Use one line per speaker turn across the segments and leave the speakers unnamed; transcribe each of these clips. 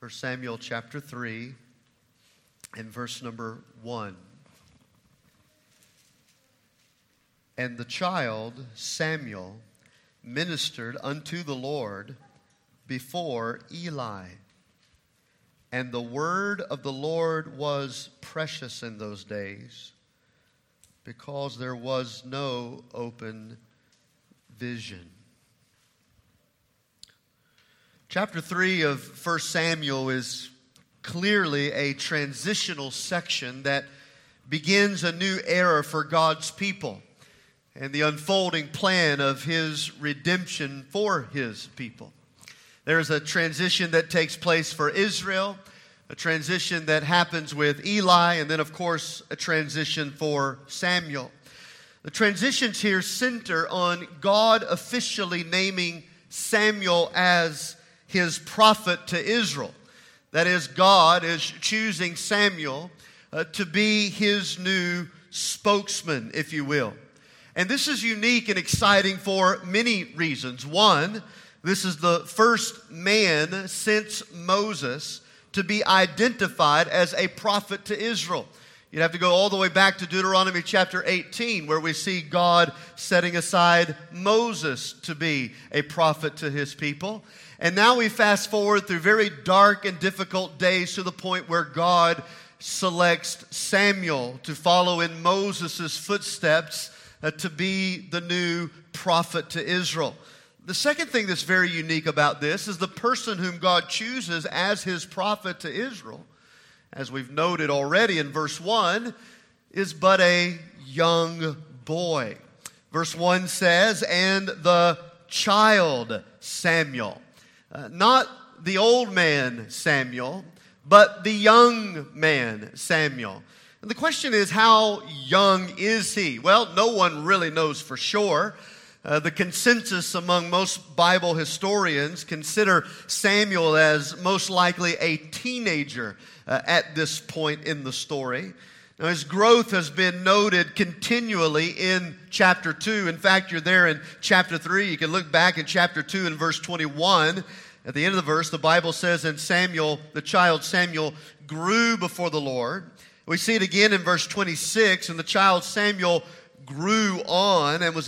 1 Samuel chapter 3 and verse number 1. And the child Samuel ministered unto the Lord before Eli. And the word of the Lord was precious in those days, because there was no open vision. Chapter 3 of 1 Samuel is clearly a transitional section that begins a new era for God's people and the unfolding plan of His redemption for His people. There's a transition that takes place for Israel, a transition that happens with Eli, and then, of course, a transition for Samuel. The transitions here center on God officially naming Samuel as His prophet to Israel. That is, God is choosing Samuel to be His new spokesman, if you will. And this is unique and exciting for many reasons. One, this is the first man since Moses to be identified as a prophet to Israel. You'd have to go all the way back to Deuteronomy chapter 18, where we see God setting aside Moses to be a prophet to His people. And now we fast forward through very dark and difficult days to the point where God selects Samuel to follow in Moses' footsteps to be the new prophet to Israel. The second thing that's very unique about this is the person whom God chooses as His prophet to Israel, as we've noted already in verse 1, is but a young boy. Verse 1 says, and the child Samuel. Not the old man Samuel, but the young man Samuel. And the question is, how young is he? Well, no one really knows for sure. The consensus among most Bible historians consider Samuel as most likely a teenager at this point in the story. Now, his growth has been noted continually in chapter 2. In fact, you're there in chapter 3. You can look back in chapter 2 and verse 21. At the end of the verse, the Bible says, and Samuel, the child Samuel, grew before the Lord. We see it again in verse 26, and the child Samuel grew on and was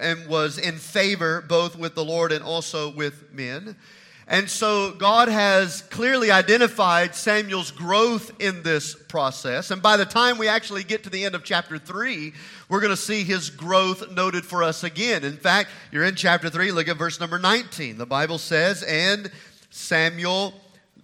in favor both with the Lord and also with men. And so God has clearly identified Samuel's growth in this process. And by the time we actually get to the end of chapter 3, we're going to see his growth noted for us again. In fact, you're in chapter 3, look at verse number 19. The Bible says, and Samuel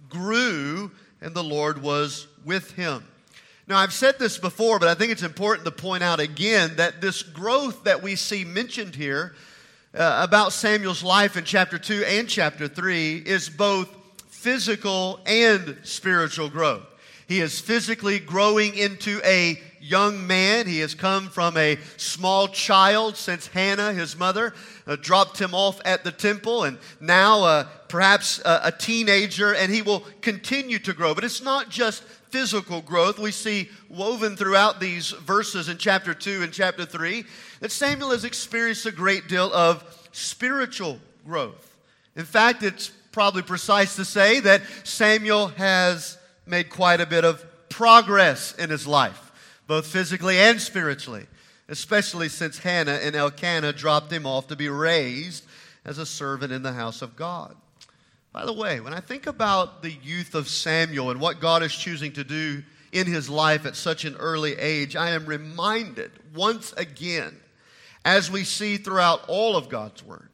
grew, and the Lord was with him. Now, I've said this before, but I think it's important to point out again that this growth that we see mentioned here about Samuel's life in chapter 2 and chapter 3 is both physical and spiritual growth. He is physically growing into a young man. He has come from a small child since Hannah, his mother, dropped him off at the temple, and now perhaps a teenager, and he will continue to grow. But it's not just physical growth. We see woven throughout these verses in chapter 2 and chapter 3 that Samuel has experienced a great deal of spiritual growth. In fact, it's probably precise to say that Samuel has made quite a bit of progress in his life, both physically and spiritually, especially since Hannah and Elkanah dropped him off to be raised as a servant in the house of God. By the way, when I think about the youth of Samuel and what God is choosing to do in his life at such an early age, I am reminded once again, as we see throughout all of God's Word,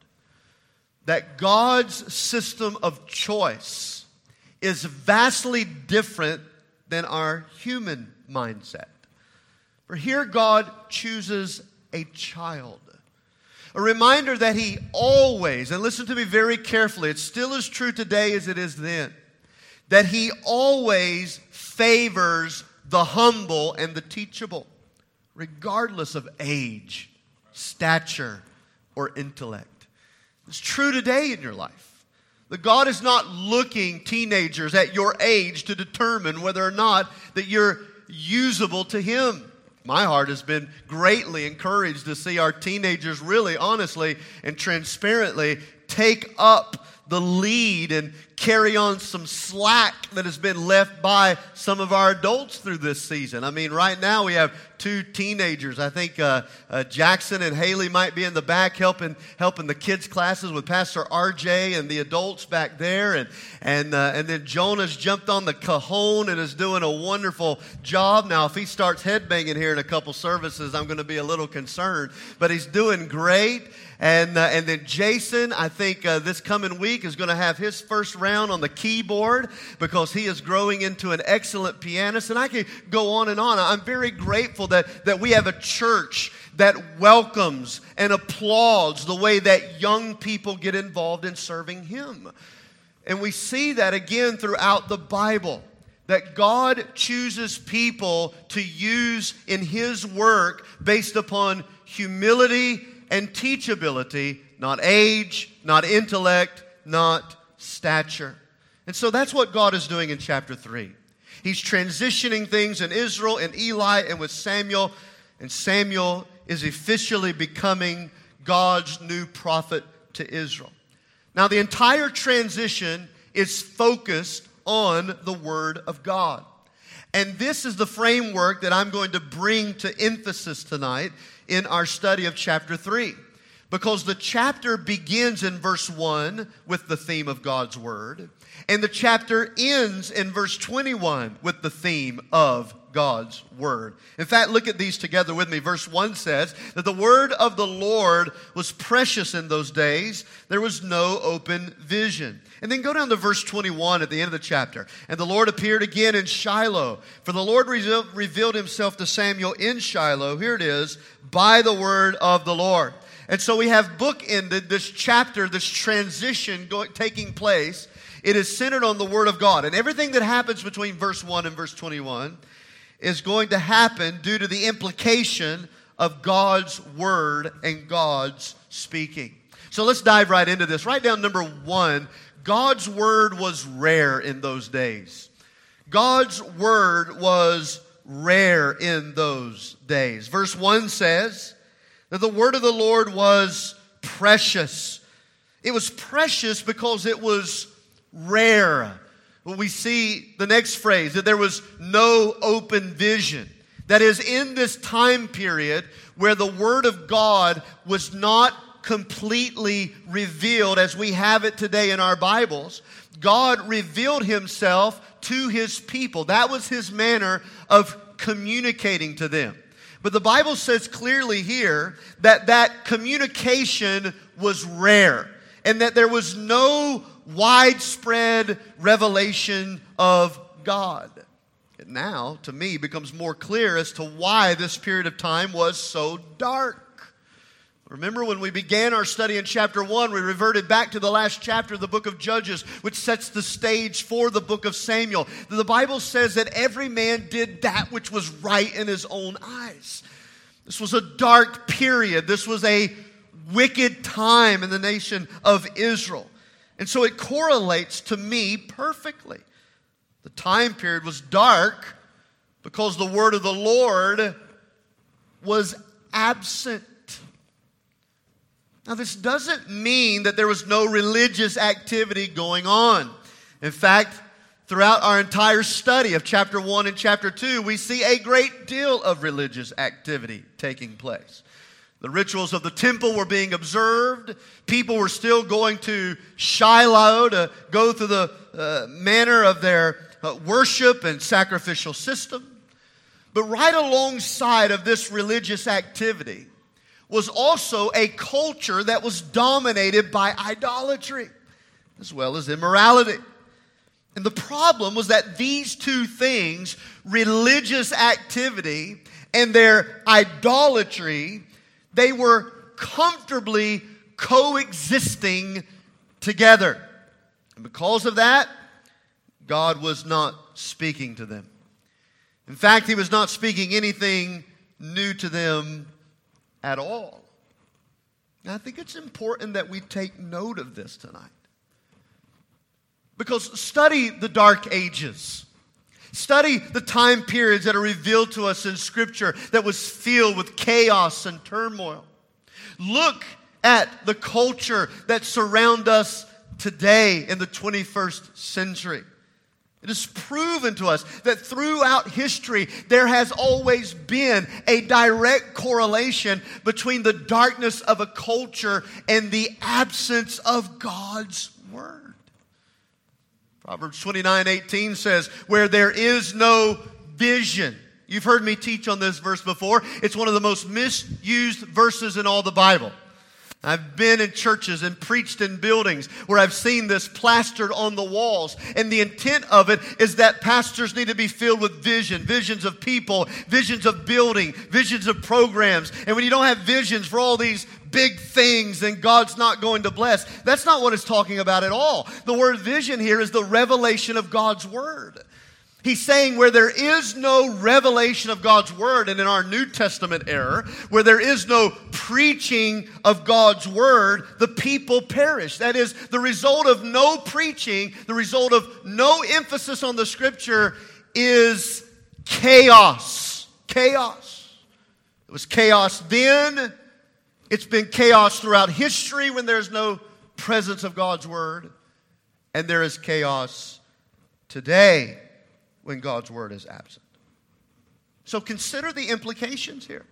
that God's system of choice is vastly different than our human mindset. For here God chooses a child. A reminder that He always, and listen to me very carefully, it's still as true today as it is then, that He always favors the humble and the teachable, regardless of age, stature, or intellect. It's true today in your life. That God is not looking, teenagers, at your age to determine whether or not that you're usable to Him. My heart has been greatly encouraged to see our teenagers really honestly and transparently take up the lead and carry on some slack that has been left by some of our adults through this season. I mean, right now we have 2 teenagers. I think Jackson and Haley might be in the back helping the kids' classes with Pastor RJ and the adults back there. And then Jonah's jumped on the cajon and is doing a wonderful job. Now, if he starts headbanging here in a couple services, I'm going to be a little concerned. But he's doing great. And then Jason, I think this coming week is going to have his first round on the keyboard because he is growing into an excellent pianist. And I can go on and on. I'm very grateful that we have a church that welcomes and applauds the way that young people get involved in serving Him. And we see that again throughout the Bible, that God chooses people to use in His work based upon humility and teachability, not age, not intellect, not stature. And so that's what God is doing in chapter 3. He's transitioning things in Israel and Eli and with Samuel. And Samuel is officially becoming God's new prophet to Israel. Now, the entire transition is focused on the Word of God. And this is the framework that I'm going to bring to emphasis tonight in our study of chapter 3. Because the chapter begins in verse 1 with the theme of God's Word. And the chapter ends in verse 21 with the theme of God's Word. In fact, look at these together with me. Verse 1 says that the word of the Lord was precious in those days. There was no open vision. And then go down to verse 21 at the end of the chapter. And the Lord appeared again in Shiloh. For the Lord revealed Himself to Samuel in Shiloh. Here it is, by the word of the Lord. And so we have bookended this chapter, this transition taking place. It is centered on the Word of God. And everything that happens between verse 1 and verse 21 is going to happen due to the implication of God's Word and God's speaking. So let's dive right into this. Write down number 1. God's Word was rare in those days. God's Word was rare in those days. Verse 1 says that the Word of the Lord was precious. It was precious because it was rare. Well, we see the next phrase, that there was no open vision. That is, in this time period where the Word of God was not completely revealed as we have it today in our Bibles, God revealed Himself to His people. That was His manner of communicating to them. But the Bible says clearly here that communication was rare and that there was no widespread revelation of God. It now, to me, becomes more clear as to why this period of time was so dark. Remember when we began our study in chapter 1, we reverted back to the last chapter of the book of Judges, which sets the stage for the book of Samuel. The Bible says that every man did that which was right in his own eyes. This was a dark period. This was a wicked time in the nation of Israel. And so it correlates to me perfectly. The time period was dark because the word of the Lord was absent. Now, this doesn't mean that there was no religious activity going on. In fact, throughout our entire study of chapter 1 and chapter 2, we see a great deal of religious activity taking place. The rituals of the temple were being observed. People were still going to Shiloh to go through the manner of their worship and sacrificial system. But right alongside of this religious activity was also a culture that was dominated by idolatry as well as immorality. And the problem was that these two things, religious activity and their idolatry, they were comfortably coexisting together. And because of that, God was not speaking to them. In fact, He was not speaking anything new to them at all. Now, I think it's important that we take note of this tonight. Because study the dark ages. Study the time periods that are revealed to us in Scripture that was filled with chaos and turmoil. Look at the culture that surrounds us today in the 21st century. It is proven to us that throughout history, there has always been a direct correlation between the darkness of a culture and the absence of God's Word. Proverbs 29:18 says, where there is no vision. You've heard me teach on this verse before. It's one of the most misused verses in all the Bible. I've been in churches and preached in buildings where I've seen this plastered on the walls. And the intent of it is that pastors need to be filled with visions of people, visions of building, visions of programs. And when you don't have visions for all these big things, then God's not going to bless. That's not what it's talking about at all. The word vision here is the revelation of God's Word. He's saying where there is no revelation of God's Word, and in our New Testament era, where there is no preaching of God's Word, the people perish. That is, the result of no preaching, the result of no emphasis on the Scripture is chaos. Chaos. It was chaos then. It's been chaos throughout history when there's no presence of God's Word. And there is chaos today when God's Word is absent. So consider the implications here.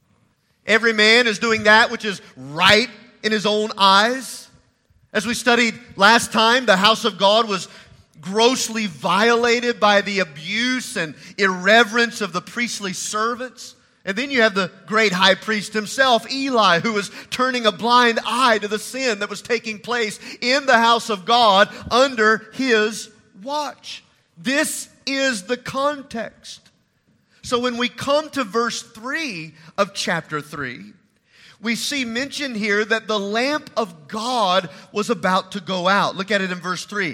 Every man is doing that which is right in his own eyes. As we studied last time, the house of God was grossly violated by the abuse and irreverence of the priestly servants. And then you have the great high priest himself, Eli, who was turning a blind eye to the sin that was taking place in the house of God under his watch. This is the context. So when we come to verse 3 of chapter 3, we see mentioned here that the lamp of God was about to go out. Look at it in verse 3.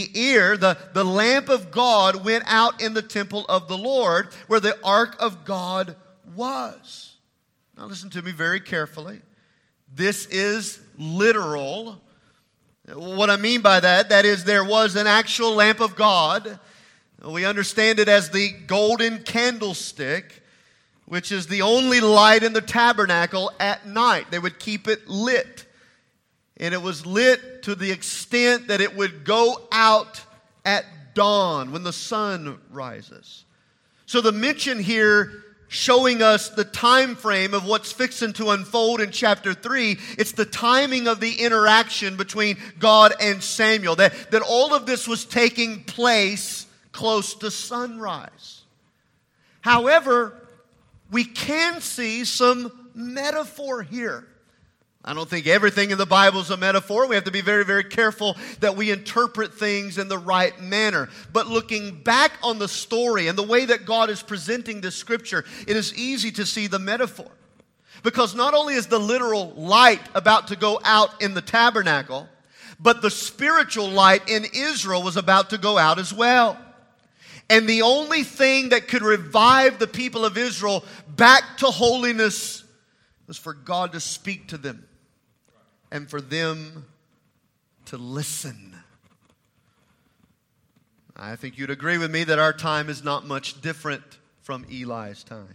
The lamp of God went out in the temple of the Lord, where the ark of God was. Now listen to me very carefully. This is literal. What I mean by that is there was an actual lamp of God. We understand it as the golden candlestick, which is the only light in the tabernacle at night. They would keep it lit. And it was lit to the extent that it would go out at dawn when the sun rises. So the mention here showing us the time frame of what's fixing to unfold in chapter 3. It's the timing of the interaction between God and Samuel. That all of this was taking place close to sunrise. However, we can see some metaphor here. I don't think everything in the Bible is a metaphor. We have to be very, very careful that we interpret things in the right manner. But looking back on the story and the way that God is presenting this scripture, it is easy to see the metaphor. Because not only is the literal light about to go out in the tabernacle, but the spiritual light in Israel was about to go out as well. And the only thing that could revive the people of Israel back to holiness was for God to speak to them and for them to listen. I think you'd agree with me that our time is not much different from Eli's time.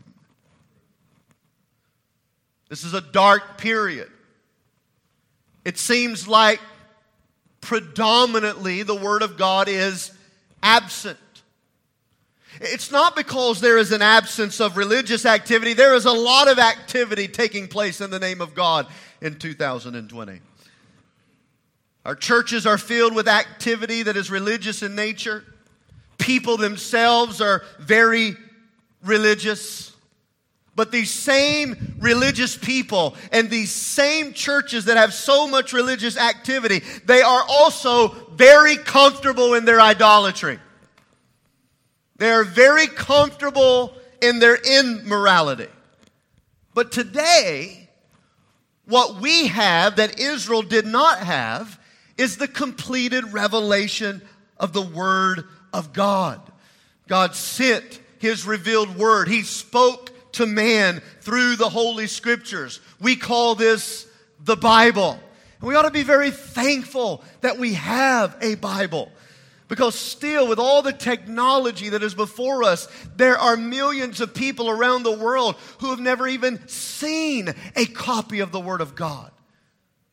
This is a dark period. It seems like predominantly the Word of God is absent. It's not because there is an absence of religious activity. There is a lot of activity taking place in the name of God in 2020. Our churches are filled with activity that is religious in nature. People themselves are very religious. But these same religious people and these same churches that have so much religious activity, they are also very comfortable in their idolatry. They are very comfortable in their immorality. But today, what we have that Israel did not have is the completed revelation of the Word of God. God sent His revealed Word. He spoke to man through the Holy Scriptures. We call this the Bible. And we ought to be very thankful that we have a Bible. Because still, with all the technology that is before us, there are millions of people around the world who have never even seen a copy of the Word of God.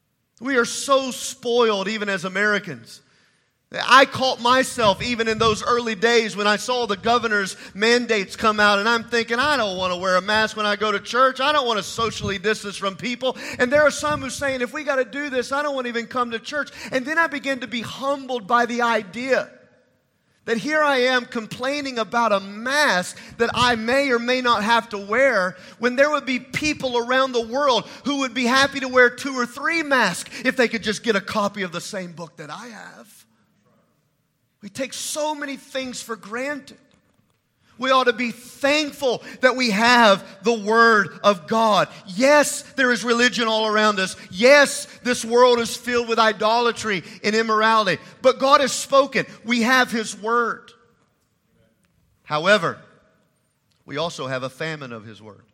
We are so spoiled, even as Americans. I caught myself even in those early days when I saw the governor's mandates come out, and I'm thinking, I don't want to wear a mask when I go to church. I don't want to socially distance from people. And there are some who are saying, if we got to do this, I don't want to even come to church. And then I begin to be humbled by the idea that here I am complaining about a mask that I may or may not have to wear, when there would be people around the world who would be happy to wear 2 or 3 masks if they could just get a copy of the same book that I have. We take so many things for granted. We ought to be thankful that we have the Word of God. Yes, there is religion all around us. Yes, this world is filled with idolatry and immorality. But God has spoken. We have His Word. However, we also have a famine of His Word.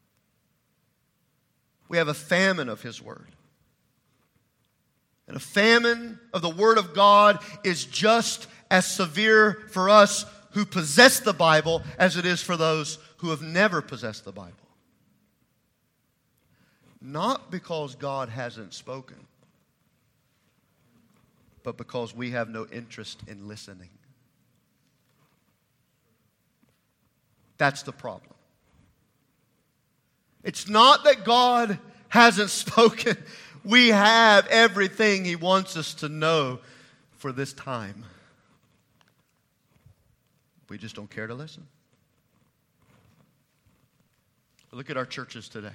We have a famine of His Word. And a famine of the Word of God is just as severe for us who possess the Bible as it is for those who have never possessed the Bible. Not because God hasn't spoken, but because we have no interest in listening. That's the problem. It's not that God hasn't spoken. We have everything He wants us to know for this time. We just don't care to listen. Look at our churches today.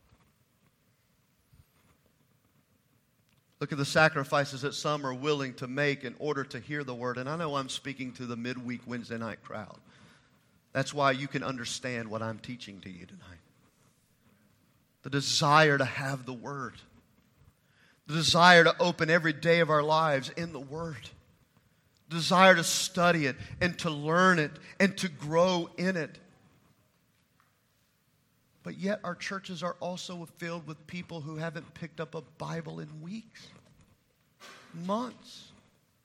Look at the sacrifices that some are willing to make in order to hear the Word. And I know I'm speaking to the midweek Wednesday night crowd. That's why you can understand what I'm teaching to you tonight. The desire to have the Word. The desire to open every day of our lives in the Word. Desire to study it and to learn it and to grow in it. But yet our churches are also filled with people who haven't picked up a Bible in weeks, months,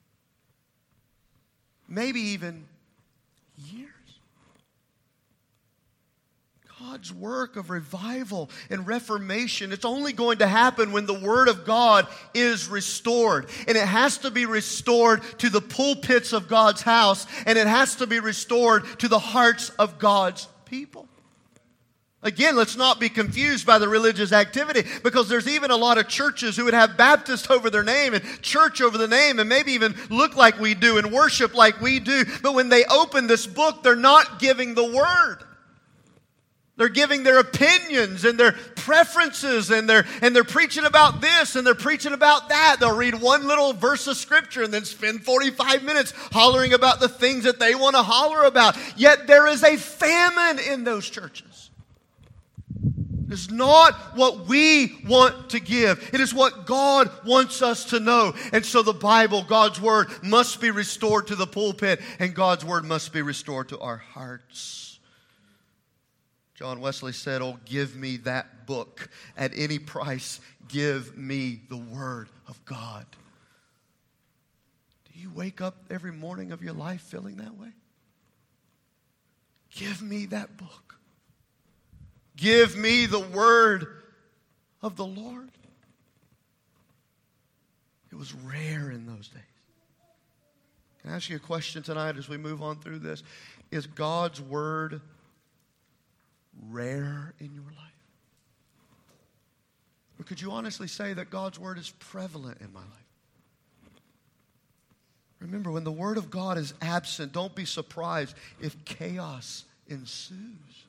maybe even years. God's work of revival and reformation, it's only going to happen when the Word of God is restored. And it has to be restored to the pulpits of God's house, and it has to be restored to the hearts of God's people. Again, let's not be confused by the religious activity, because there's even a lot of churches who would have Baptist over their name and church over the name and maybe even look like we do and worship like we do. But when they open this book, they're not giving the Word. They're giving their opinions and their preferences, and they're preaching about this and they're preaching about that. They'll read one little verse of Scripture and then spend 45 minutes hollering about the things that they want to holler about. Yet there is a famine in those churches. It's not what we want to give. It is what God wants us to know. And so the Bible, God's Word, must be restored to the pulpit, and God's Word must be restored to our hearts. John Wesley said, "Oh, give me that book at any price. Give me the Word of God." Do you wake up every morning of your life feeling that way? Give me that book. Give me the Word of the Lord. It was rare in those days. Can I ask you a question tonight as we move on through this? Is God's Word rare in your life? Or could you honestly say that God's Word is prevalent in my life? Remember, when the Word of God is absent, don't be surprised if chaos ensues.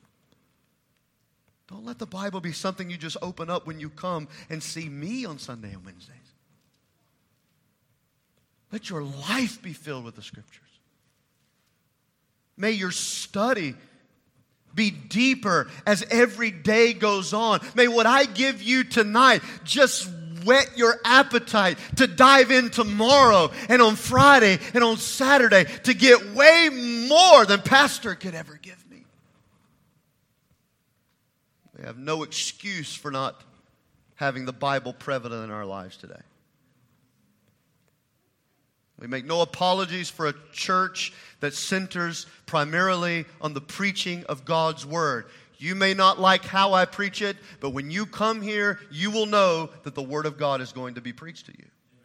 Don't let the Bible be something you just open up when you come and see me on Sunday and Wednesdays. Let your life be filled with the Scriptures. May your study be deeper as every day goes on. May what I give you tonight just whet your appetite to dive in tomorrow and on Friday and on Saturday to get way more than Pastor could ever give me. We have no excuse for not having the Bible prevalent in our lives today. We make no apologies for a church that centers primarily on the preaching of God's Word. You may not like how I preach it, but when you come here, you will know that the Word of God is going to be preached to you.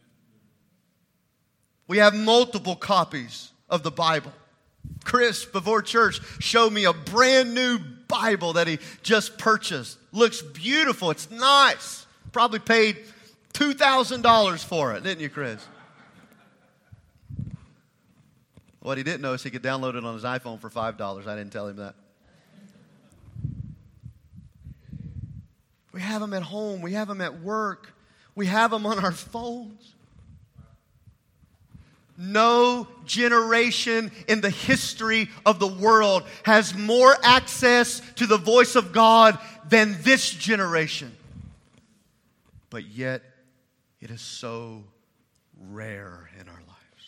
We have multiple copies of the Bible. Chris, before church, showed me a brand new Bible that he just purchased. Looks beautiful. It's nice. Probably paid $2,000 for it, didn't you, Chris? What he didn't know is he could download it on his iPhone for $5. I didn't tell him that. We have them at home. We have them at work. We have them on our phones. No generation in the history of the world has more access to the voice of God than this generation. But yet, it is so rare in our lives.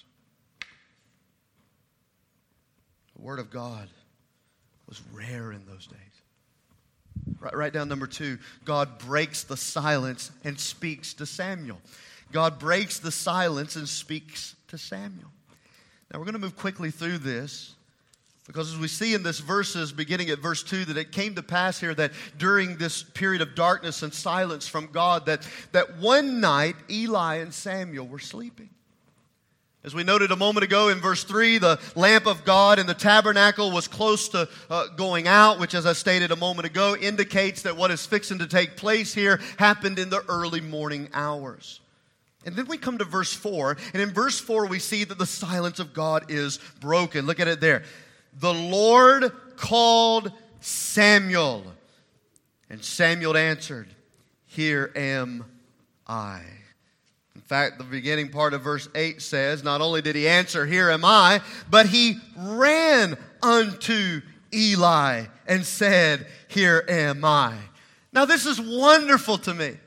The Word of God was rare in those days. Write down number 2. God breaks the silence and speaks to Samuel. God breaks the silence and speaks to Samuel. Now we're going to move quickly through this because as we see in this verses, beginning at verse 2, that it came to pass here that during this period of darkness and silence from God, that one night Eli and Samuel were sleeping. As we noted a moment ago in verse 3, the lamp of God in the tabernacle was close to going out, which, as I stated a moment ago, indicates that what is fixing to take place here happened in the early morning hours. And then we come to verse 4, and in verse 4 we see that the silence of God is broken. Look at it there. The Lord called Samuel, and Samuel answered, "Here am I." In fact, the beginning part of verse 8 says, not only did he answer, "Here am I," but he ran unto Eli and said, "Here am I." Now this is wonderful to me.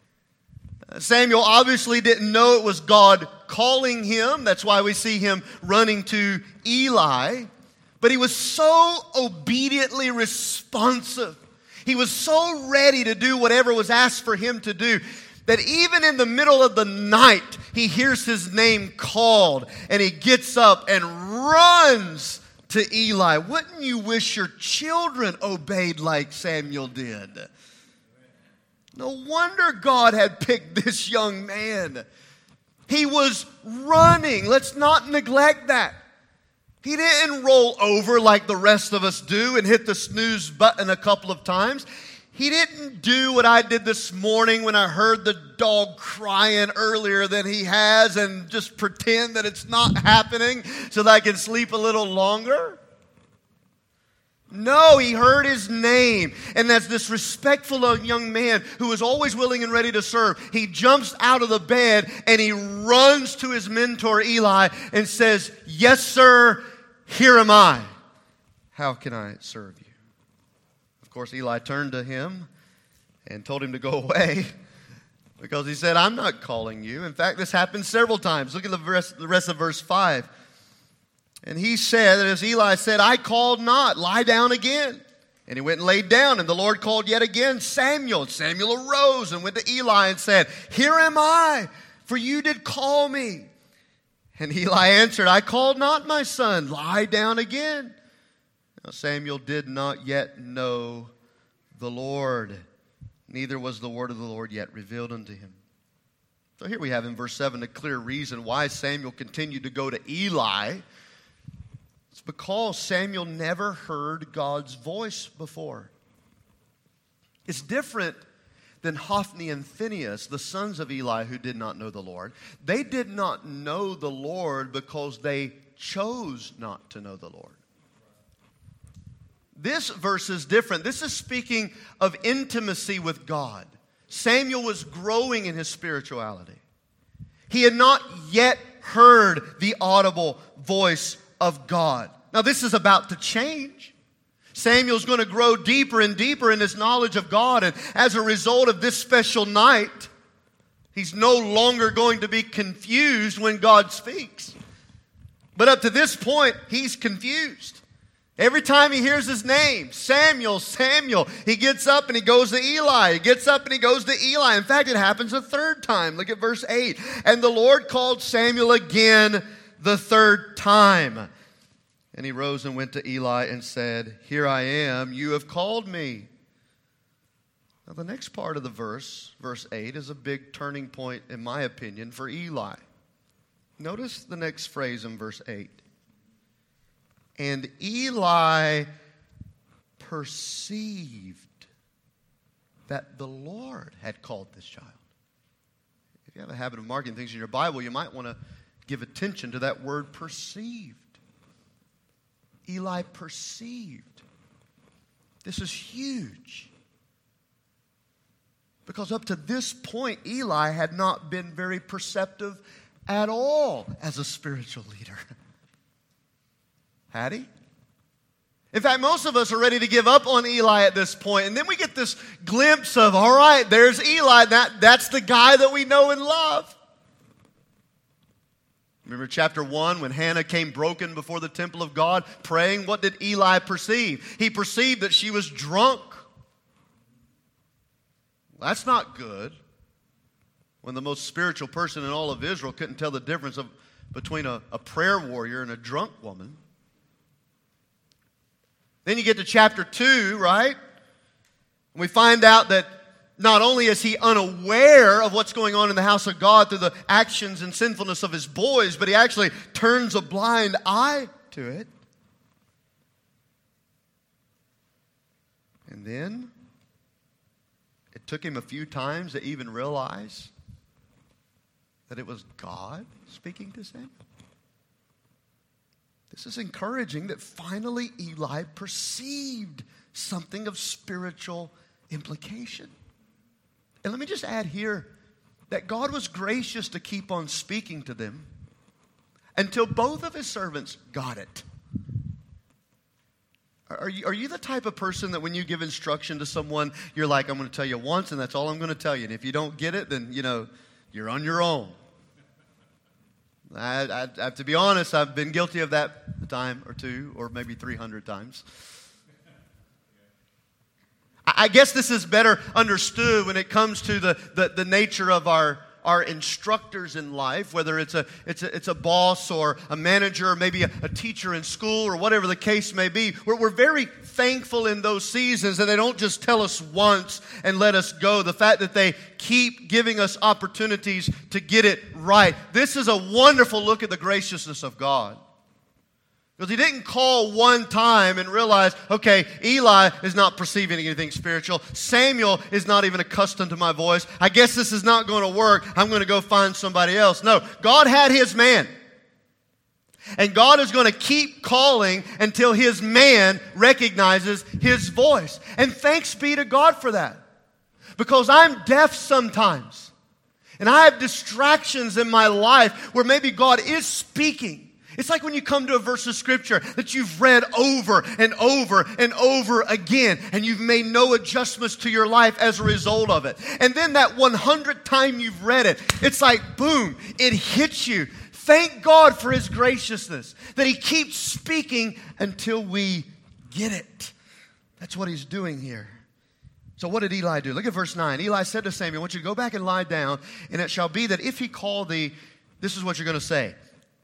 Samuel obviously didn't know it was God calling him. That's why we see him running to Eli. But he was so obediently responsive. He was so ready to do whatever was asked for him to do that even in the middle of the night, he hears his name called and he gets up and runs to Eli. Wouldn't you wish your children obeyed like Samuel did? No wonder God had picked this young man. He was running. Let's not neglect that. He didn't roll over like the rest of us do and hit the snooze button a couple of times. He didn't do what I did this morning when I heard the dog crying earlier than he has and just pretend that it's not happening so that I can sleep a little longer. No, he heard his name. And as this respectful young man who was always willing and ready to serve, he jumps out of the bed and he runs to his mentor Eli and says, "Yes, sir, here am I. How can I serve you?" Of course, Eli turned to him and told him to go away because he said, "I'm not calling you." In fact, this happened several times. Look at the rest of verse 5. And he said, as Eli said, "I called not, lie down again." And he went and laid down, and the Lord called yet again Samuel. And Samuel arose and went to Eli and said, "Here am I, for you did call me." And Eli answered, "I called not, my son, lie down again." Now Samuel did not yet know the Lord, neither was the word of the Lord yet revealed unto him. So here we have in verse 7 a clear reason why Samuel continued to go to Eli. It's because Samuel never heard God's voice before. It's different than Hophni and Phinehas, the sons of Eli, who did not know the Lord. They did not know the Lord because they chose not to know the Lord. This verse is different. This is speaking of intimacy with God. Samuel was growing in his spirituality. He had not yet heard the audible voice of God. Now this is about to change. Samuel's going to grow deeper and deeper in his knowledge of God, and as a result of this special night, he's no longer going to be confused when God speaks. But up to this point, he's confused. Every time he hears his name, Samuel, Samuel, he gets up and he goes to Eli. He gets up and he goes to Eli. In fact, it happens a third time. Look at verse 8. And the Lord called Samuel again the third time. And he rose and went to Eli and said, "Here I am, you have called me." Now the next part of the verse 8, is a big turning point, in my opinion, for Eli. Notice the next phrase in verse 8. And Eli perceived that the Lord had called this child. If you have a habit of marking things in your Bible, you might want to give attention to that word perceived. Eli perceived. This is huge. Because up to this point, Eli had not been very perceptive at all as a spiritual leader. Had he? In fact, most of us are ready to give up on Eli at this point. And then we get this glimpse of, all right, there's Eli. That's the guy that we know and love. Remember chapter 1 when Hannah came broken before the temple of God praying? What did Eli perceive? He perceived that she was drunk. That's not good. When the most spiritual person in all of Israel couldn't tell the difference between a prayer warrior and a drunk woman. Then you get to chapter 2, right? And we find out that not only is he unaware of what's going on in the house of God through the actions and sinfulness of his boys, but he actually turns a blind eye to it. And then it took him a few times to even realize that it was God speaking to Samuel. This is encouraging that finally Eli perceived something of spiritual implication. And let me just add here that God was gracious to keep on speaking to them until both of his servants got it. Are you the type of person that when you give instruction to someone, you're like, I'm going to tell you once and that's all I'm going to tell you. And if you don't get it, then, you're on your own. I have to be honest, I've been guilty of that a time or two, or maybe 300 times. I guess this is better understood when it comes to the nature of our instructors in life, whether it's a boss or a manager or maybe a teacher in school or whatever the case may be. We're very thankful in those seasons that they don't just tell us once and let us go. The fact that they keep giving us opportunities to get it right. This is a wonderful look at the graciousness of God. Because he didn't call one time and realize, okay, Eli is not perceiving anything spiritual. Samuel is not even accustomed to my voice. I guess this is not going to work. I'm going to go find somebody else. No, God had his man. And God is going to keep calling until his man recognizes his voice. And thanks be to God for that. Because I'm deaf sometimes. And I have distractions in my life where maybe God is speaking. It's like when you come to a verse of Scripture that you've read over and over and over again, and you've made no adjustments to your life as a result of it. And then that 100th time you've read it, it's like, boom, it hits you. Thank God for his graciousness, that he keeps speaking until we get it. That's what he's doing here. So what did Eli do? Look at verse 9. Eli said to Samuel, I want you to go back and lie down, and it shall be that if he call thee, this is what you're going to say.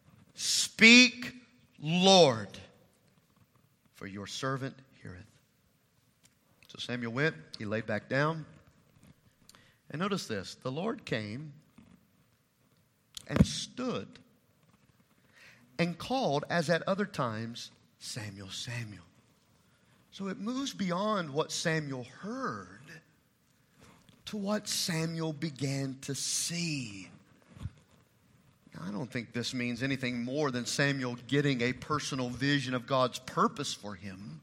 Speak, Lord, for your servant heareth. So Samuel went, he laid back down. And notice this, the Lord came and stood and called as at other times, Samuel, Samuel. So it moves beyond what Samuel heard to what Samuel began to see. I don't think this means anything more than Samuel getting a personal vision of God's purpose for him.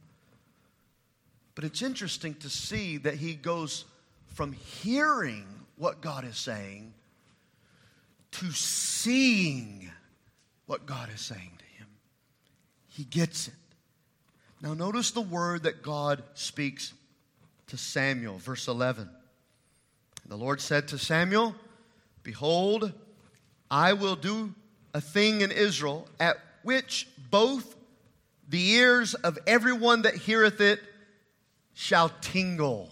But it's interesting to see that he goes from hearing what God is saying to seeing what God is saying to him. He gets it. Now notice the word that God speaks to Samuel, verse 11. The Lord said to Samuel, behold, I will do a thing in Israel at which both the ears of everyone that heareth it shall tingle.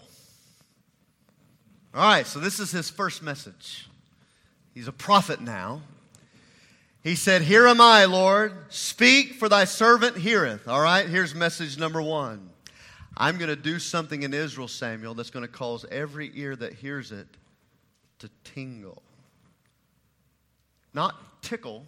All right, so this is his first message. He's a prophet now. He said, "Here am I, Lord. Speak, for thy servant heareth." All right, here's message number one. I'm going to do something in Israel, Samuel, that's going to cause every ear that hears it to tingle. Not tickle,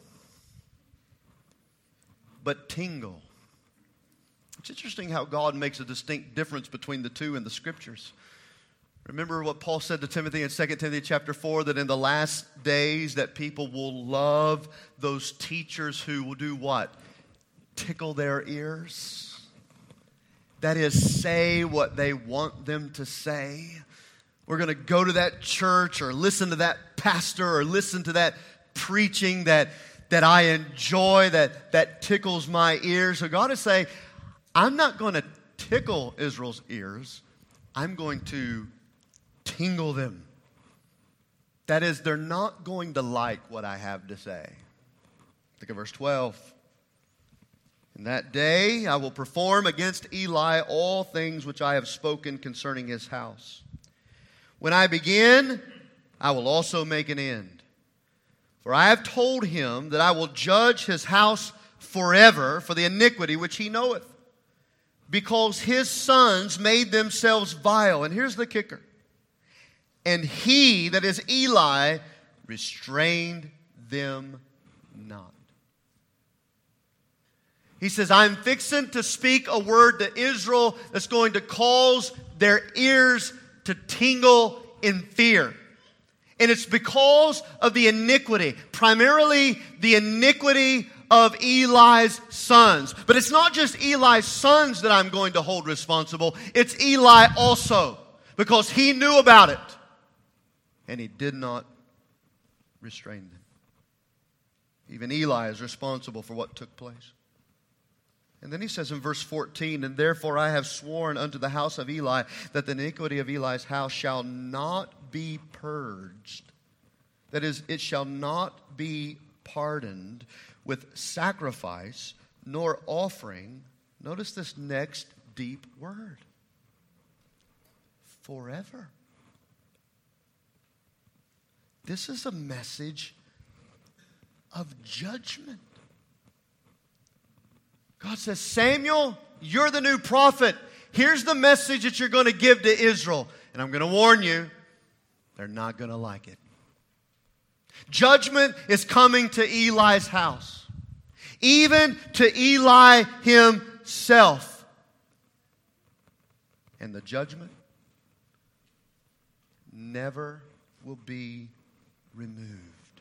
but tingle. It's interesting how God makes a distinct difference between the two in the Scriptures. Remember what Paul said to Timothy in 2 Timothy chapter 4, that in the last days that people will love those teachers who will do what? Tickle their ears. That is, say what they want them to say. We're going to go to that church or listen to that pastor or listen to that preaching that I enjoy, that tickles my ears. So God is saying, I'm not going to tickle Israel's ears. I'm going to tingle them. That is, they're not going to like what I have to say. Look at verse 12. In that day I will perform against Eli all things which I have spoken concerning his house. When I begin, I will also make an end. For I have told him that I will judge his house forever for the iniquity which he knoweth, because his sons made themselves vile. And here's the kicker. And he, that is Eli, restrained them not. He says, I'm fixing to speak a word to Israel that's going to cause their ears to tingle in fear. And it's because of the iniquity, primarily the iniquity of Eli's sons. But it's not just Eli's sons that I'm going to hold responsible. It's Eli also, because he knew about it. And he did not restrain them. Even Eli is responsible for what took place. And then he says in verse 14, and therefore I have sworn unto the house of Eli that the iniquity of Eli's house shall not be purged. That is, it shall not be pardoned with sacrifice nor offering. Notice this next deep word. Forever. This is a message of judgment. God says, Samuel, you're the new prophet. Here's the message that you're going to give to Israel. And I'm going to warn you, they're not going to like it. Judgment is coming to Eli's house. Even to Eli himself. And the judgment never will be removed.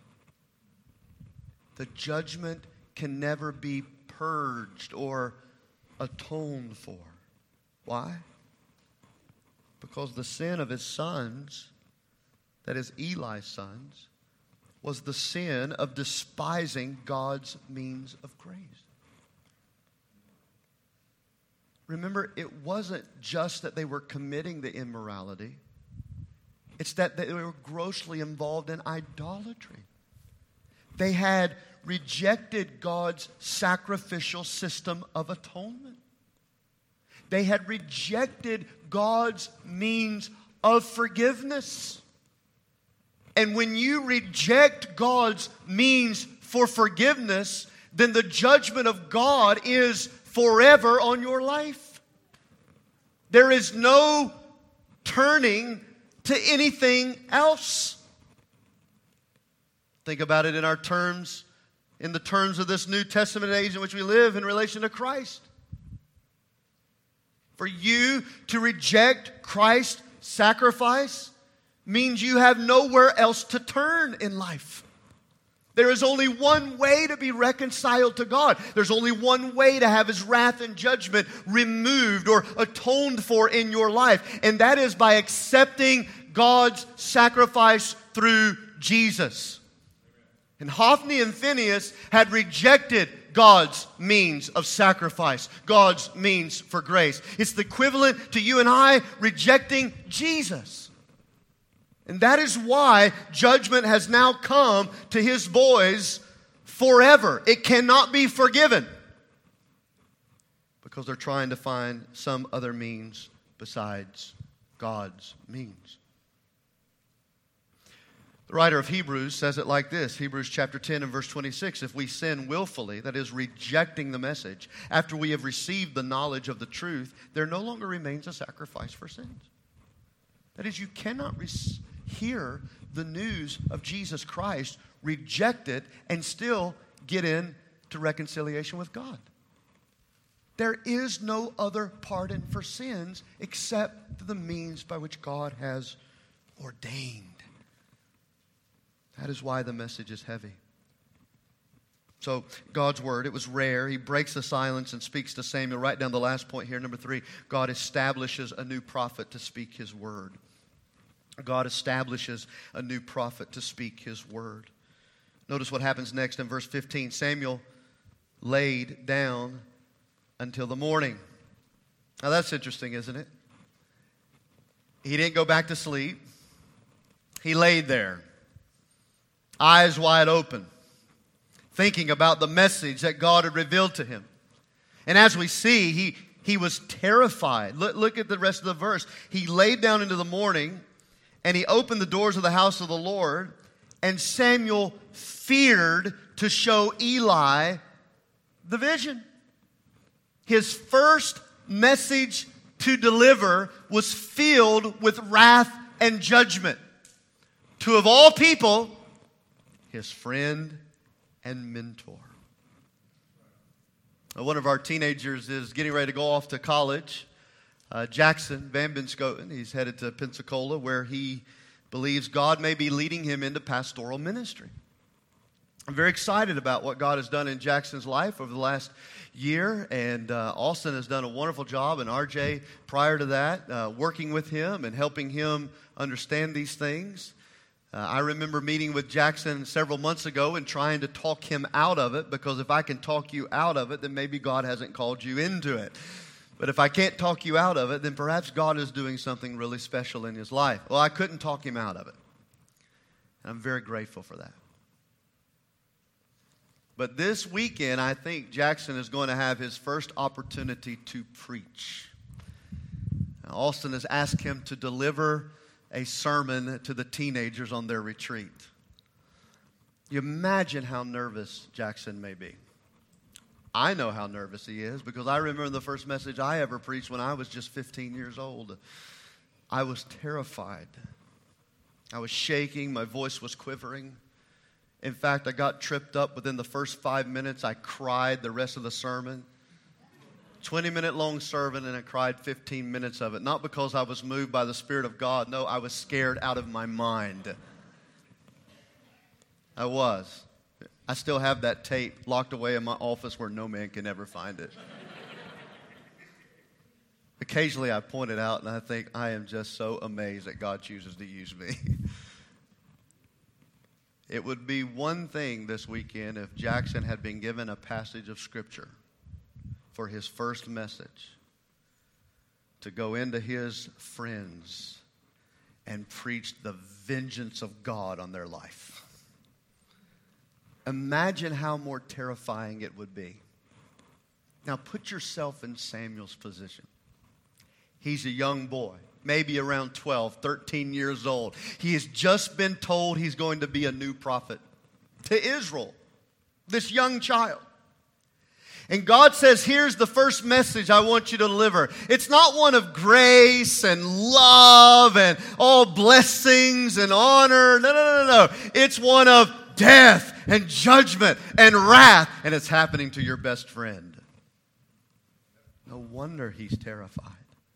The judgment can never be purged or atoned for. Why? Because the sin of his sons, that is Eli's sons, was the sin of despising God's means of grace. Remember, it wasn't just that they were committing the immorality. It's that they were grossly involved in idolatry. They had rejected God's sacrificial system of atonement. They had rejected God's means of forgiveness. And when you reject God's means for forgiveness, then the judgment of God is forever on your life. There is no turning to anything else. Think about it in our terms, in the terms of this New Testament age in which we live in relation to Christ. For you to reject Christ's sacrifice means you have nowhere else to turn in life. There is only one way to be reconciled to God. There's only one way to have His wrath and judgment removed or atoned for in your life. And that is by accepting God's sacrifice through Jesus. And Hophni and Phinehas had rejected God's means of sacrifice, God's means for grace. It's the equivalent to you and I rejecting Jesus. And that is why judgment has now come to His boys forever. It cannot be forgiven because they're trying to find some other means besides God's means. The writer of Hebrews says it like this, Hebrews chapter 10 and verse 26, if we sin willfully, that is rejecting the message, after we have received the knowledge of the truth, there no longer remains a sacrifice for sins. That is, you cannot hear the news of Jesus Christ, reject it, and still get into reconciliation with God. There is no other pardon for sins except the means by which God has ordained. That is why the message is heavy. So, God's word, it was rare. He breaks the silence and speaks to Samuel. Write down the last point here, number 3. God establishes a new prophet to speak his word. God establishes a new prophet to speak his word. Notice what happens next in verse 15. Samuel laid down until the morning. Now that's interesting, isn't it? He didn't go back to sleep. He laid there, eyes wide open, thinking about the message that God had revealed to him. And as we see, he was terrified. Look at the rest of the verse. He laid down into the morning, and he opened the doors of the house of the Lord, and Samuel feared to show Eli the vision. His first message to deliver was filled with wrath and judgment. To, of all people, his friend and mentor. One of our teenagers is getting ready to go off to college. Jackson Van Benskoten. He's headed to Pensacola, where he believes God may be leading him into pastoral ministry. I'm very excited about what God has done in Jackson's life over the last year, and Austin has done a wonderful job, and RJ prior to that, working with him and helping him understand these things. I remember meeting with Jackson several months ago and trying to talk him out of it, because if I can talk you out of it, then maybe God hasn't called you into it. But if I can't talk you out of it, then perhaps God is doing something really special in his life. Well, I couldn't talk him out of it. And I'm very grateful for that. But this weekend, I think Jackson is going to have his first opportunity to preach. Now, Austin has asked him to deliver a sermon to the teenagers on their retreat. You imagine how nervous Jackson may be. I know how nervous he is, because I remember the first message I ever preached when I was just 15 years old. I was terrified. I was shaking. My voice was quivering. In fact, I got tripped up within the first 5 minutes. I cried the rest of the sermon. 20-minute long sermon, and I cried 15 minutes of it. Not because I was moved by the Spirit of God. No, I was scared out of my mind. I was. I still have that tape locked away in my office where no man can ever find it. Occasionally I point it out and I think, I am just so amazed that God chooses to use me. It would be one thing this weekend if Jackson had been given a passage of Scripture for his first message, to go into his friends and preach the vengeance of God on their life. Imagine how more terrifying it would be. Now put yourself in Samuel's position. He's a young boy, maybe around 12, 13 years old. He has just been told he's going to be a new prophet to Israel, this young child. And God says, here's the first message I want you to deliver. It's not one of grace and love and all blessings and honor. No. It's one of death and judgment and wrath. And it's happening to your best friend. No wonder he's terrified.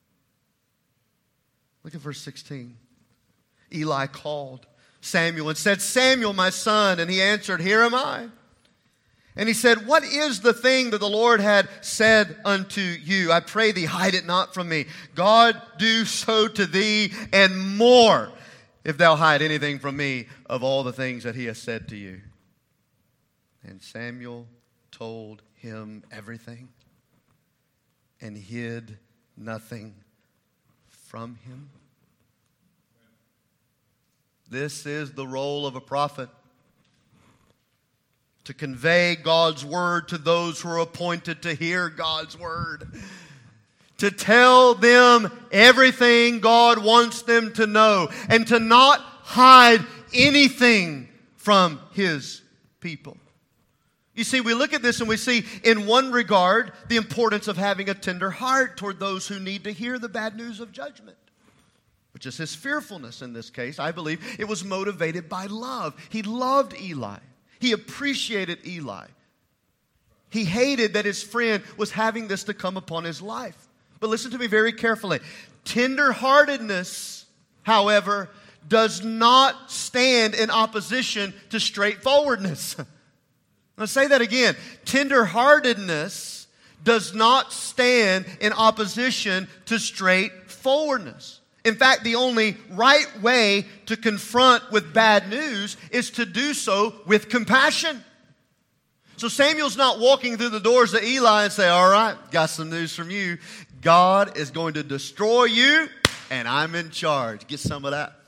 Look at verse 16. Eli called Samuel and said, Samuel, my son. And he answered, here am I. And he said, what is the thing that the Lord had said unto you? I pray thee, hide it not from me. God do so to thee and more, if thou hide anything from me of all the things that he has said to you. And Samuel told him everything and hid nothing from him. This is the role of a prophet. To convey God's word to those who are appointed to hear God's word. To tell them everything God wants them to know. And to not hide anything from his people. You see, we look at this and we see, in one regard, the importance of having a tender heart toward those who need to hear the bad news of judgment, which is his fearfulness in this case. I believe it was motivated by love. He loved Eli. He appreciated Eli. He hated that his friend was having this to come upon his life. But listen to me very carefully. Tenderheartedness, however, does not stand in opposition to straightforwardness. Let's say that again. Tenderheartedness does not stand in opposition to straightforwardness. In fact, the only right way to confront with bad news is to do so with compassion. So Samuel's not walking through the doors of Eli and say, all right, got some news from you. God is going to destroy you, and I'm in charge. Get some of that.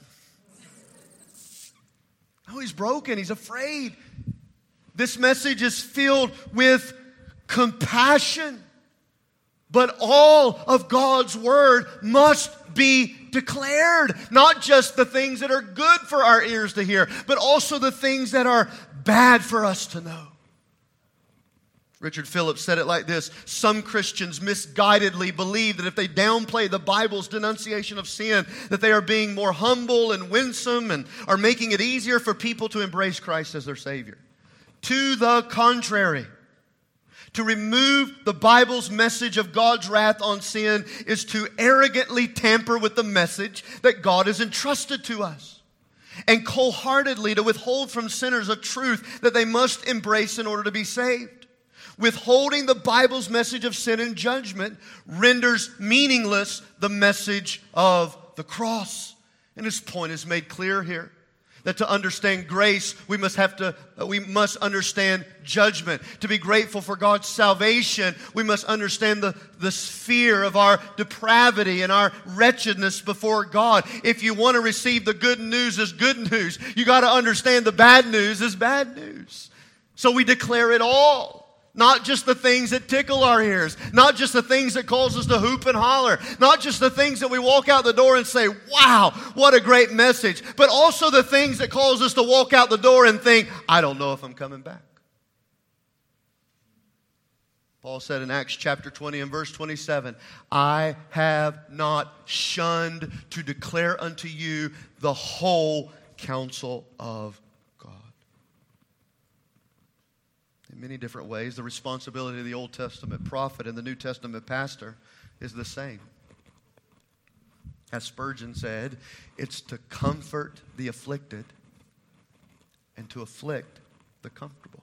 No, he's broken. He's afraid. This message is filled with compassion. But all of God's word must be declared. Not just the things that are good for our ears to hear, but also the things that are bad for us to know. Richard Phillips said it like this: some Christians misguidedly believe that if they downplay the Bible's denunciation of sin, that they are being more humble and winsome and are making it easier for people to embrace Christ as their Savior. To the contrary, to remove the Bible's message of God's wrath on sin is to arrogantly tamper with the message that God has entrusted to us, and cold-heartedly to withhold from sinners a truth that they must embrace in order to be saved. Withholding the Bible's message of sin and judgment renders meaningless the message of the cross. And his point is made clear here. That to understand grace, we must understand judgment. To be grateful for God's salvation, we must understand the sphere of our depravity and our wretchedness before God. If you want to receive the good news as good news, you got to understand the bad news as bad news. So we declare it all. Not just the things that tickle our ears. Not just the things that cause us to hoop and holler. Not just the things that we walk out the door and say, wow, what a great message. But also the things that cause us to walk out the door and think, I don't know if I'm coming back. Paul said in Acts chapter 20 and verse 27, I have not shunned to declare unto you the whole counsel of God. In many different ways, the responsibility of the Old Testament prophet and the New Testament pastor is the same. As Spurgeon said, it's to comfort the afflicted and to afflict the comfortable.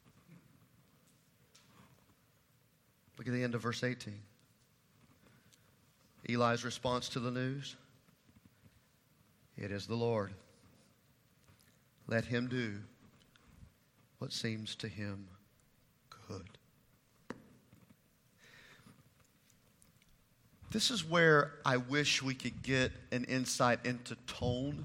Look at the end of verse 18. Eli's response to the news: it is the Lord. Let him do what seems to him good. This is where I wish we could get an insight into tone.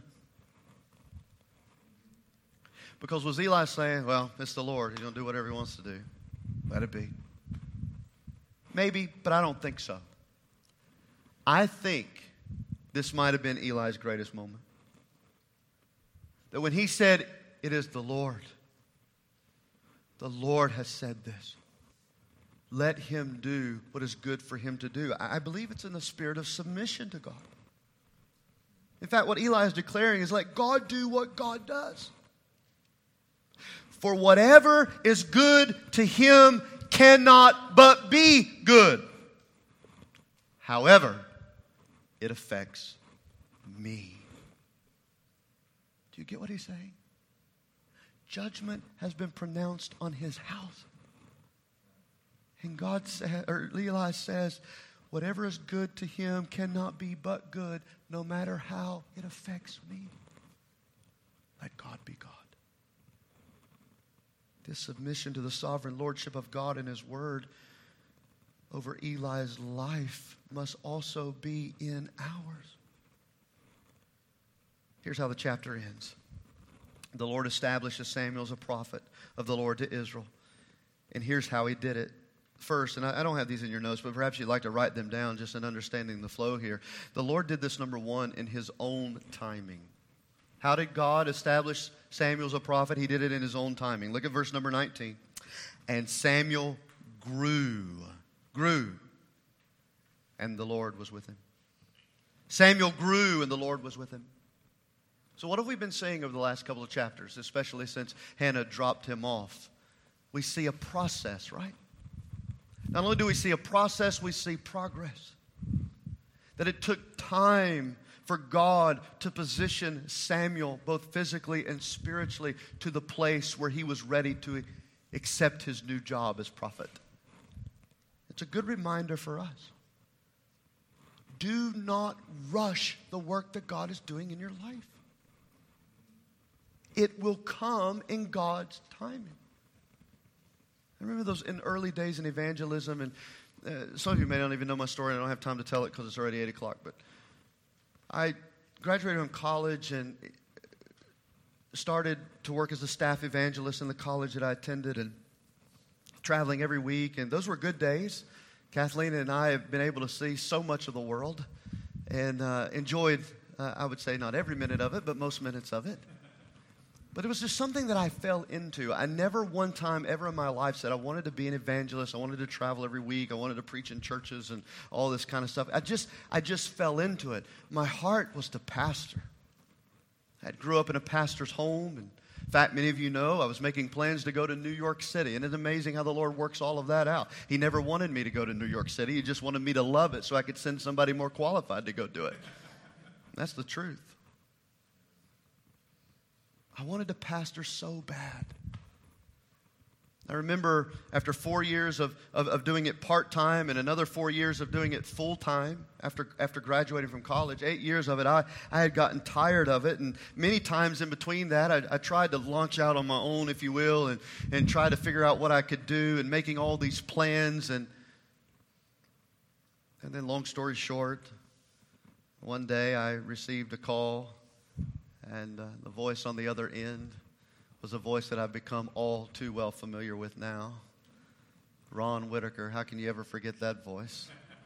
Because was Eli saying, well, it's the Lord. He's going to do whatever he wants to do. Let it be. Maybe, but I don't think so. I think this might have been Eli's greatest moment. That when he said, it is the Lord has said this. Let him do what is good for him to do. I believe it's in the spirit of submission to God. In fact, what Eli is declaring is let God do what God does. For whatever is good to him cannot but be good. However, it affects me. Do you get what he's saying? Judgment has been pronounced on his house. And God said, or Eli says, whatever is good to him cannot be but good, no matter how it affects me. Let God be God. This submission to the sovereign lordship of God and his word over Eli's life must also be in ours. Here's how the chapter ends. The Lord establishes Samuel as a prophet of the Lord to Israel. And here's how he did it. First, and I don't have these in your notes, but perhaps you'd like to write them down just in understanding the flow here. The Lord did this, number one, in his own timing. How did God establish Samuel as a prophet? He did it in his own timing. Look at verse number 19. And Samuel grew, and the Lord was with him. Samuel grew, and the Lord was with him. So what have we been seeing over the last couple of chapters, especially since Hannah dropped him off? We see a process, right? Not only do we see a process, we see progress. That it took time for God to position Samuel, both physically and spiritually, to the place where he was ready to accept his new job as prophet. It's a good reminder for us. Do not rush the work that God is doing in your life. It will come in God's timing. I remember those in early days in evangelism, and some of you may not even know my story, and I don't have time to tell it because it's already 8 o'clock, but I graduated from college and started to work as a staff evangelist in the college that I attended, and traveling every week, and those were good days. Kathleen and I have been able to see so much of the world and enjoyed, I would say, not every minute of it, but most minutes of it. But it was just something that I fell into. I never one time ever in my life said I wanted to be an evangelist. I wanted to travel every week. I wanted to preach in churches and all this kind of stuff. I just fell into it. My heart was to pastor. I grew up in a pastor's home. And in fact, many of you know I was making plans to go to New York City. And it's amazing how the Lord works all of that out. He never wanted me to go to New York City. He just wanted me to love it so I could send somebody more qualified to go do it. That's the truth. I wanted to pastor so bad. I remember after 4 years of doing it part-time and another 4 years of doing it full-time after graduating from college, 8 years of it, I had gotten tired of it. And many times in between that, I tried to launch out on my own, if you will, and try to figure out what I could do and making all these plans. And then long story short, one day I received a call. And the voice on the other end was a voice that I've become all too well familiar with now. Ron Whitaker, how can you ever forget that voice?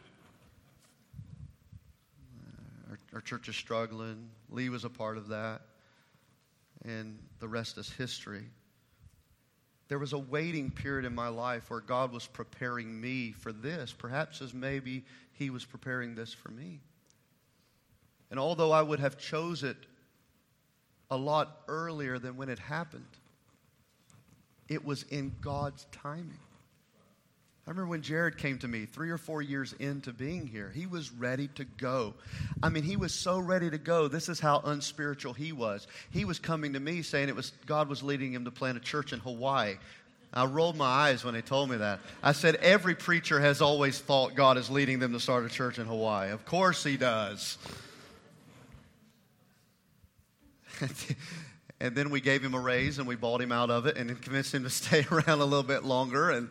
Our church is struggling. Lee was a part of that. And the rest is history. There was a waiting period in my life where God was preparing me for this, perhaps as maybe He was preparing this for me. And although I would have chose it a lot earlier than when it happened, it was in God's timing. I remember when Jared came to me 3 or 4 years into being here. He was ready to go. I mean, he was so ready to go. This is how unspiritual he was. He was coming to me saying God was leading him to plant a church in Hawaii. I rolled my eyes when they told me that. I said, every preacher has always thought God is leading them to start a church in Hawaii. Of course he does. And then we gave him a raise and we bought him out of it and convinced him to stay around a little bit longer. And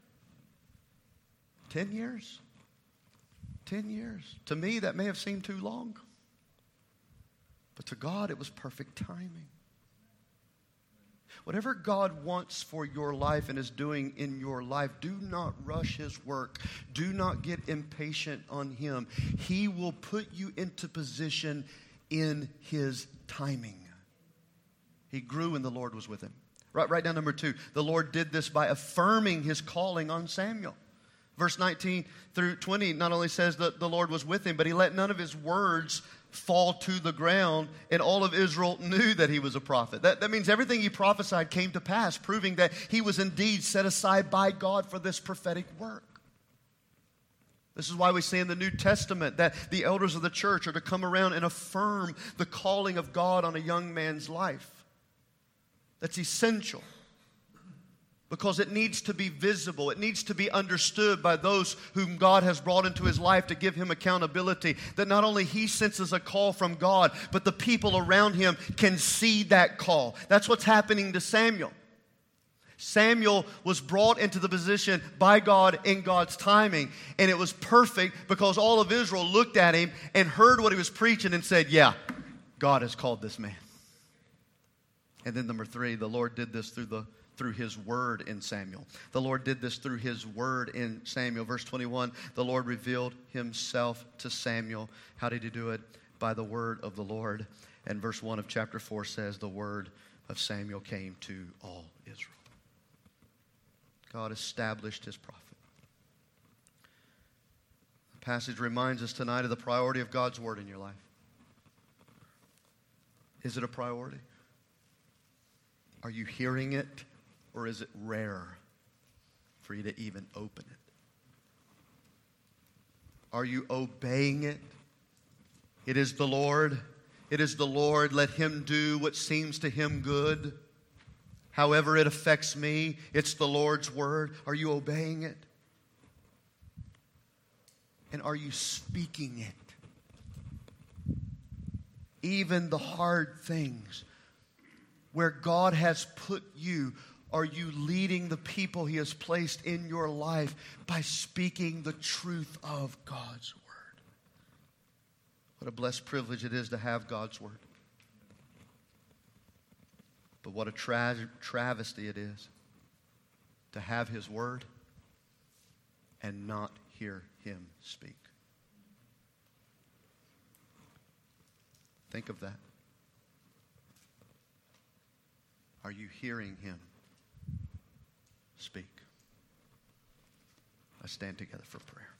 10 years. 10 years. To me, that may have seemed too long. But to God, it was perfect timing. Whatever God wants for your life and is doing in your life, do not rush His work. Do not get impatient on Him. He will put you into position in His timing. He grew and the Lord was with him. Write down number 2. The Lord did this by affirming His calling on Samuel. Verse 19 through 20 not only says that the Lord was with him, but He let none of His words fall to the ground, and all of Israel knew that he was a prophet. That means everything he prophesied came to pass, proving that he was indeed set aside by God for this prophetic work. This is why we see in the New Testament that the elders of the church are to come around and affirm the calling of God on a young man's life. That's essential because it needs to be visible. It needs to be understood by those whom God has brought into his life to give him accountability. That not only he senses a call from God, but the people around him can see that call. That's what's happening to Samuel. Samuel was brought into the position by God in God's timing, and it was perfect because all of Israel looked at him and heard what he was preaching and said, yeah, God has called this man. And then number 3, the Lord did this through His word in Samuel. The Lord did this through His word in Samuel. Verse 21, the Lord revealed Himself to Samuel. How did He do it? By the word of the Lord. And verse 1 of chapter 4 says, the word of Samuel came to all Israel. God established his prophet. The passage reminds us tonight of the priority of God's word in your life. Is it a priority? Are you hearing it, or is it rare for you to even open it? Are you obeying it? It is the Lord. It is the Lord. Let him do what seems to him good. However it affects me, it's the Lord's word. Are you obeying it? And are you speaking it? Even the hard things where God has put you, are you leading the people he has placed in your life by speaking the truth of God's word? What a blessed privilege it is to have God's word. But what a travesty it is to have his word and not hear him speak. Think of that. Are you hearing him speak? Let's stand together for prayer.